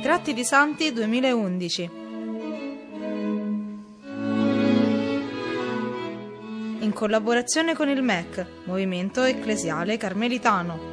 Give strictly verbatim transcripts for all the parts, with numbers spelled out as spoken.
Ritratti di Santi duemilaundici. In collaborazione con il M E C, Movimento Ecclesiale Carmelitano.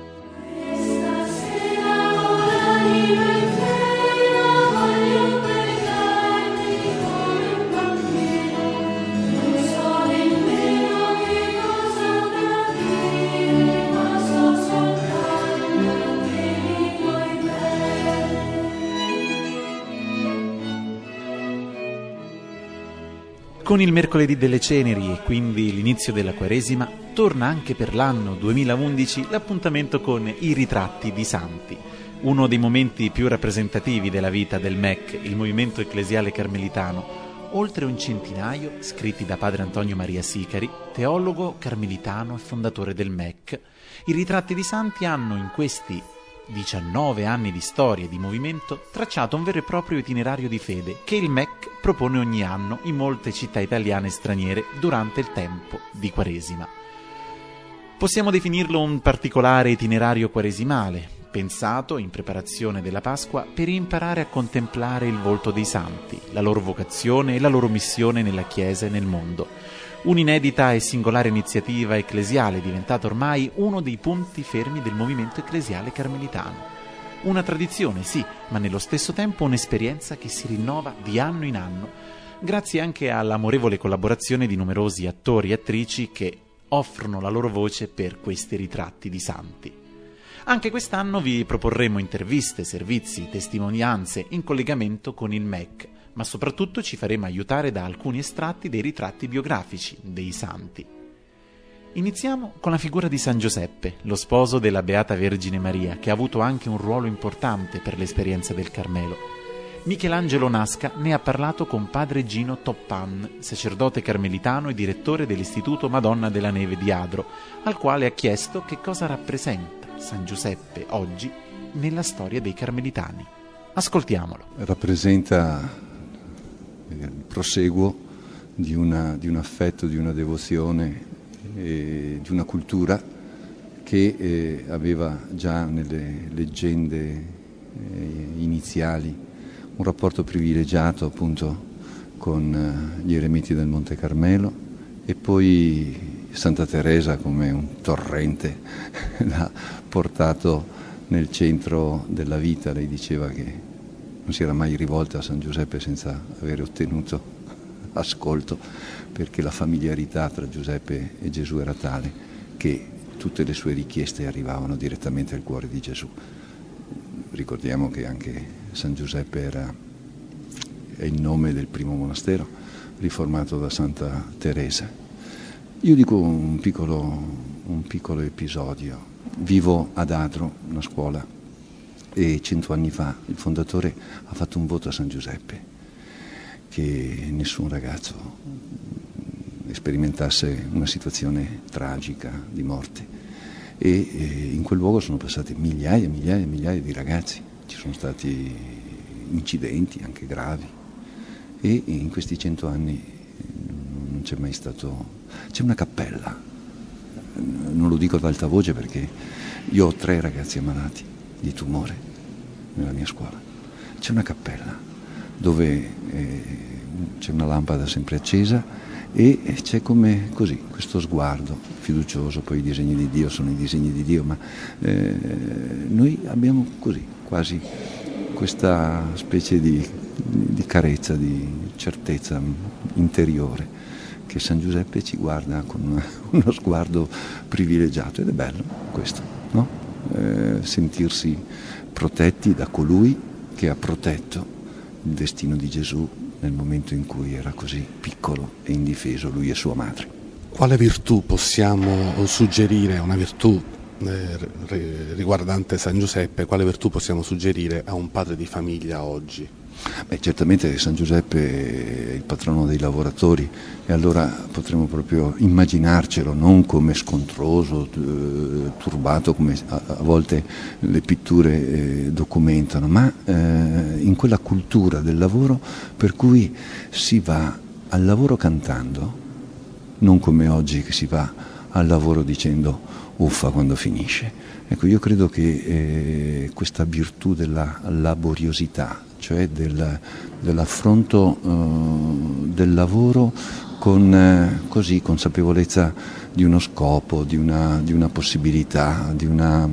Con il mercoledì delle ceneri e quindi l'inizio della Quaresima, torna anche per l'anno duemilaundici l'appuntamento con i ritratti di santi, uno dei momenti più rappresentativi della vita del M E C, il Movimento Ecclesiale Carmelitano. Oltre un centinaio scritti da padre Antonio Maria Sicari, teologo carmelitano e fondatore del M E C. I ritratti di santi hanno in questi diciannove anni di storia e di movimento tracciato un vero e proprio itinerario di fede che il M E C propone ogni anno in molte città italiane e straniere durante il tempo di Quaresima. Possiamo definirlo un particolare itinerario quaresimale, pensato in preparazione della Pasqua per imparare a contemplare il volto dei santi, la loro vocazione e la loro missione nella Chiesa e nel mondo. Un'inedita e singolare iniziativa ecclesiale diventata ormai uno dei punti fermi del movimento ecclesiale carmelitano. Una tradizione, sì, ma nello stesso tempo un'esperienza che si rinnova di anno in anno, grazie anche all'amorevole collaborazione di numerosi attori e attrici che offrono la loro voce per questi ritratti di santi. Anche quest'anno vi proporremo interviste, servizi, testimonianze in collegamento con il M E C, ma soprattutto ci faremo aiutare da alcuni estratti dei ritratti biografici dei santi. Iniziamo con la figura di San Giuseppe, lo sposo della Beata Vergine Maria, che ha avuto anche un ruolo importante per l'esperienza del Carmelo. Michelangelo Nasca ne ha parlato con padre Gino Toppan, sacerdote carmelitano e direttore dell'Istituto Madonna della Neve di Adro, al quale ha chiesto che cosa rappresenta San Giuseppe oggi nella storia dei carmelitani. Ascoltiamolo. Rappresenta il proseguo di, una, di un affetto, di una devozione e di una cultura che eh, aveva già nelle leggende eh, iniziali un rapporto privilegiato appunto con eh, gli eremiti del Monte Carmelo, e poi Santa Teresa come un torrente l'ha portato nel centro della vita. Lei diceva che non si era mai rivolta a San Giuseppe senza avere ottenuto ascolto, perché la familiarità tra Giuseppe e Gesù era tale che tutte le sue richieste arrivavano direttamente al cuore di Gesù. Ricordiamo che anche San Giuseppe era è il nome del primo monastero riformato da Santa Teresa. Io dico un piccolo, un piccolo episodio. Vivo ad Adro, una scuola, e cento anni fa il fondatore ha fatto un voto a San Giuseppe che nessun ragazzo sperimentasse una situazione tragica di morte, e, e in quel luogo sono passati migliaia e migliaia e migliaia di ragazzi, ci sono stati incidenti anche gravi, e in questi cento anni non c'è mai stato. C'è una cappella, non lo dico ad alta voce perché io ho tre ragazzi ammalati di tumore nella mia scuola. C'è una cappella dove eh, c'è una lampada sempre accesa e c'è come così questo sguardo fiducioso. Poi i disegni di Dio sono i disegni di Dio, ma eh, noi abbiamo così quasi questa specie di, di carezza, di certezza interiore, che San Giuseppe ci guarda con una, uno sguardo privilegiato, ed è bello questo, no? Eh, sentirsi protetti da colui che ha protetto il destino di Gesù nel momento in cui era così piccolo e indifeso, lui e sua madre. Quale virtù possiamo suggerire, una virtù eh, riguardante San Giuseppe, quale virtù possiamo suggerire a un padre di famiglia oggi? Beh, certamente San Giuseppe è il patrono dei lavoratori, e allora potremmo proprio immaginarcelo non come scontroso, eh, turbato come a, a volte le pitture eh, documentano, ma eh, in quella cultura del lavoro per cui si va al lavoro cantando, non come oggi che si va al lavoro dicendo uffa quando finisce. Ecco, io credo che eh, questa virtù della laboriosità, cioè del, dell'affronto eh, del lavoro con eh, così consapevolezza di uno scopo, di una, di una possibilità, di una,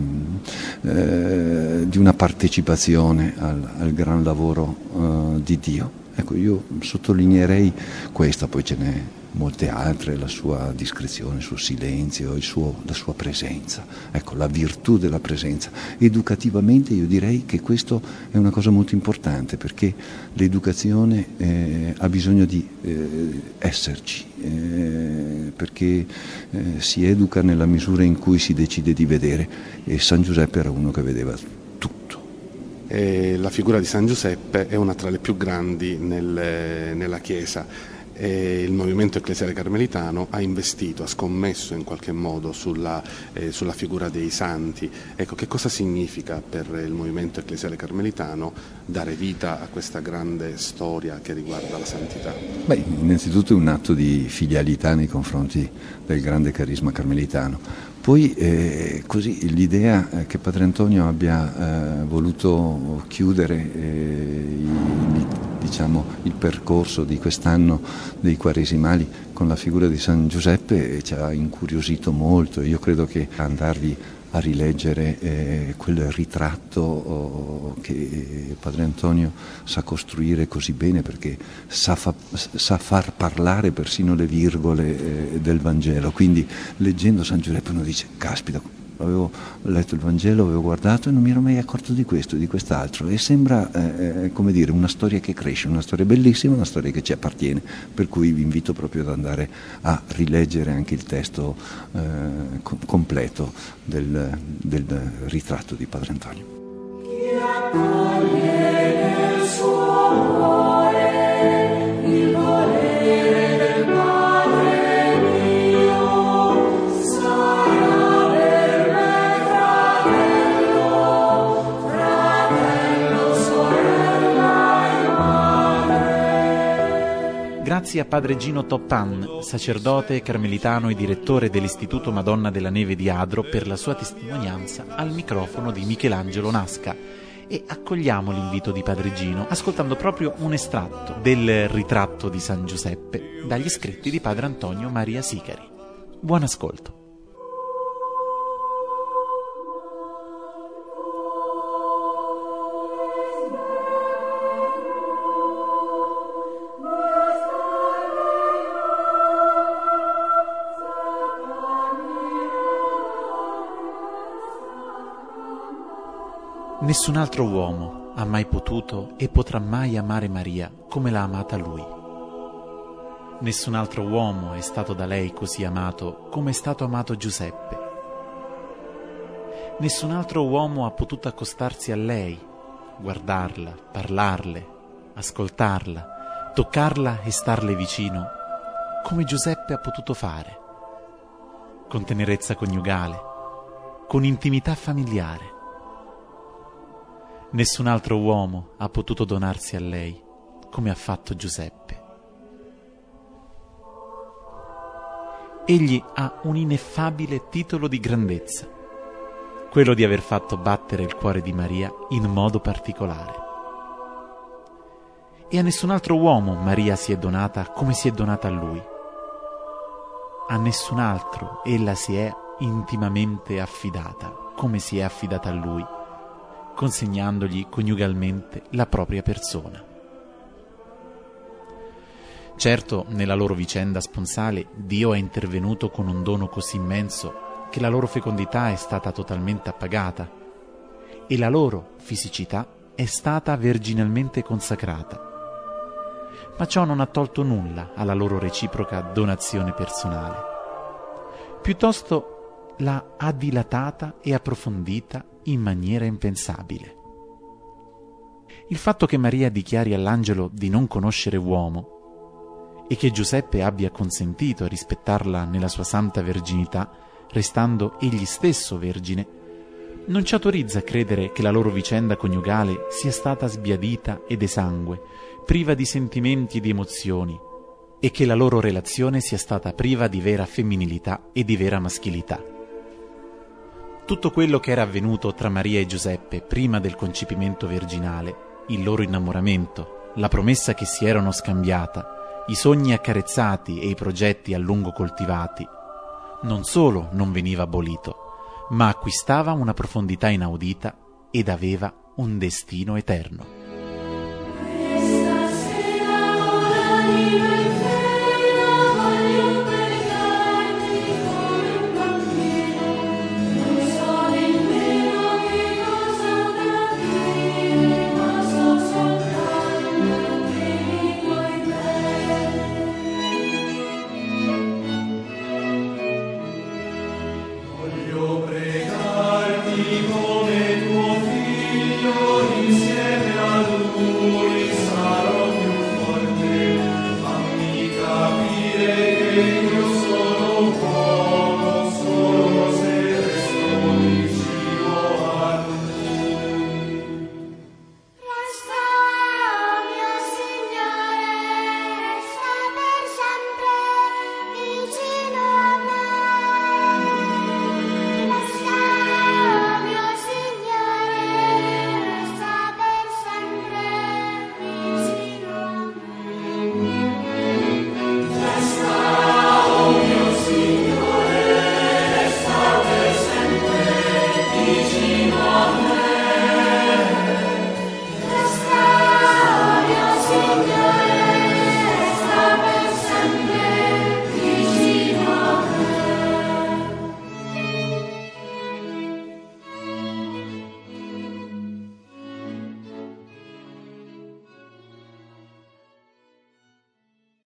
eh, di una partecipazione al, al gran lavoro eh, di Dio. Ecco, io sottolineerei questa, poi ce n'è molte altre, la sua discrezione, il suo silenzio, il suo, la sua presenza, ecco, la virtù della presenza. Educativamente io direi che questo è una cosa molto importante, perché l'educazione eh, ha bisogno di eh, esserci, eh, perché eh, si educa nella misura in cui si decide di vedere, e San Giuseppe era uno che vedeva tutto. E la figura di San Giuseppe è una tra le più grandi nel, nella Chiesa. E il movimento ecclesiale carmelitano ha investito, ha scommesso in qualche modo sulla, eh, sulla figura dei santi. Ecco, che cosa significa per il movimento ecclesiale carmelitano dare vita a questa grande storia che riguarda la santità? Beh, innanzitutto è un atto di filialità nei confronti del grande carisma carmelitano. Poi eh, così l'idea che Padre Antonio abbia eh, voluto chiudere eh, il, diciamo, il percorso di quest'anno dei Quaresimali con la figura di San Giuseppe eh, ci ha incuriosito molto. Io credo che andarvi a rileggere eh, quel ritratto oh, che Padre Antonio sa costruire così bene, perché sa, fa, sa far parlare persino le virgole eh, del Vangelo. Quindi leggendo San Giuseppe uno dice: caspita, avevo letto il Vangelo, avevo guardato e non mi ero mai accorto di questo, di quest'altro, e sembra eh, come dire una storia che cresce, una storia bellissima, una storia che ci appartiene, per cui vi invito proprio ad andare a rileggere anche il testo eh, co- completo del, del ritratto di Padre Antonio. Chi accoglie nel suo cuore il volere del Padre mio, sarà per me fratello, fratello, sorella e madre. Grazie a Padre Gino Toppan, sacerdote carmelitano e direttore dell'Istituto Madonna della Neve di Adro, per la sua testimonianza al microfono di Michelangelo Nasca. E accogliamo l'invito di Padre Gino ascoltando proprio un estratto del ritratto di San Giuseppe dagli scritti di Padre Antonio Maria Sicari. Buon ascolto. Nessun altro uomo ha mai potuto e potrà mai amare Maria come l'ha amata lui. Nessun altro uomo è stato da lei così amato come è stato amato Giuseppe. Nessun altro uomo ha potuto accostarsi a lei, guardarla, parlarle, ascoltarla, toccarla e starle vicino, come Giuseppe ha potuto fare, con tenerezza coniugale, con intimità familiare. Nessun altro uomo ha potuto donarsi a lei come ha fatto Giuseppe. Egli ha un ineffabile titolo di grandezza, quello di aver fatto battere il cuore di Maria in modo particolare. E a nessun altro uomo Maria si è donata come si è donata a lui. A nessun altro ella si è intimamente affidata come si è affidata a lui, consegnandogli coniugalmente la propria persona. Certo, nella loro vicenda sponsale Dio è intervenuto con un dono così immenso che la loro fecondità è stata totalmente appagata e la loro fisicità è stata virginalmente consacrata. Ma ciò non ha tolto nulla alla loro reciproca donazione personale. Piuttosto l'ha dilatata e approfondita in maniera impensabile. Il fatto che Maria dichiari all'angelo di non conoscere uomo e che Giuseppe abbia consentito a rispettarla nella sua santa verginità, restando egli stesso vergine, non ci autorizza a credere che la loro vicenda coniugale sia stata sbiadita ed esangue, priva di sentimenti e di emozioni, e che la loro relazione sia stata priva di vera femminilità e di vera maschilità. Tutto quello che era avvenuto tra Maria e Giuseppe prima del concepimento virginale, il loro innamoramento, la promessa che si erano scambiata, i sogni accarezzati e i progetti a lungo coltivati, non solo non veniva abolito, ma acquistava una profondità inaudita ed aveva un destino eterno. Come tuo figlio insieme a lui sarò più forte, fammi capire che